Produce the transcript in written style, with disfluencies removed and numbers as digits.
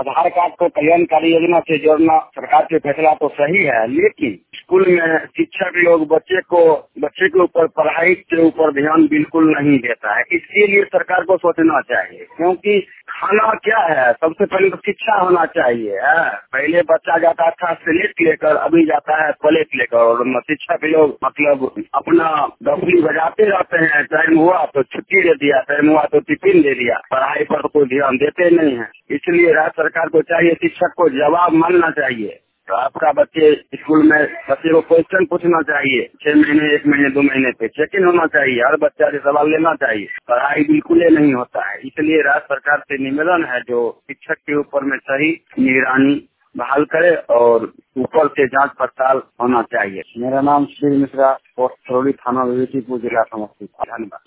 आधार card को कल्याणकारी योजना से जोड़ना सरकार के फैसला तो सही है, लेकिन स्कूल में शिक्षक लोग बच्चे के ऊपर पढ़ाई के ऊपर ध्यान बिल्कुल नहीं देता है। इसके लिए सरकार को सोचना चाहिए, क्योंकि खाना क्या है, सबसे पहले तो शिक्षा होना चाहिए। पहले बच्चा जाता था स्लेट लेकर, अभी जाता है प्लेट लेकर, और शिक्षक लोग मतलब अपना डफली बजाते रहते हैं। टाइम हुआ तो छुट्टी दे दिया, टाइम हुआ तो टिफिन दे दिया, पढ़ाई पर कोई ध्यान देते नहीं है। इसलिए राज्य सरकार को चाहिए शिक्षक को जवाब मानना चाहिए। तो आपका बच्चे स्कूल में बच्चे को क्वेश्चन पूछना चाहिए, 6 महीने 1 महीने 2 महीने पे चेक इन होना चाहिए, हर बच्चा से सवाल लेना चाहिए। पढ़ाई बिल्कुल ही नहीं होता है। इसलिए राज्य सरकार से निवेदन है जो शिक्षक के ऊपर में सही निगरानी बहाल करे और ऊपर से जांच पड़ताल होना चाहिए। मेरा नाम श्री मिश्रा, पोस्ट थरोड़ी, थाना विभूतिपुर, जिला समस्तीपुर। धन्यवाद।